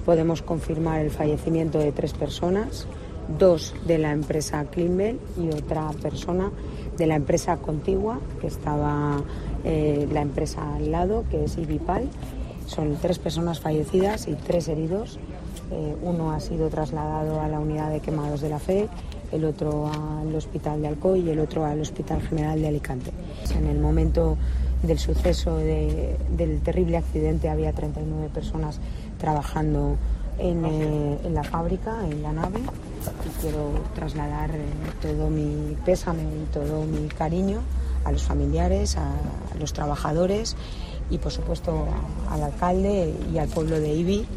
podemos confirmar el fallecimiento de 3 personas, 2 de la empresa Cleanbel y otra persona de la empresa contigua, que estaba la empresa al lado, que es Ibipal. Son 3 personas fallecidas y 3 heridos. Uno ha sido trasladado a la unidad de quemados de la FE, el otro al hospital de Alcoy y el otro al Hospital General de Alicante. En el momento del suceso del terrible accidente había 39 personas trabajando en la fábrica, en la nave, y quiero trasladar todo mi pésame y todo mi cariño a los familiares, a los trabajadores y por supuesto al alcalde y al pueblo de Ibi.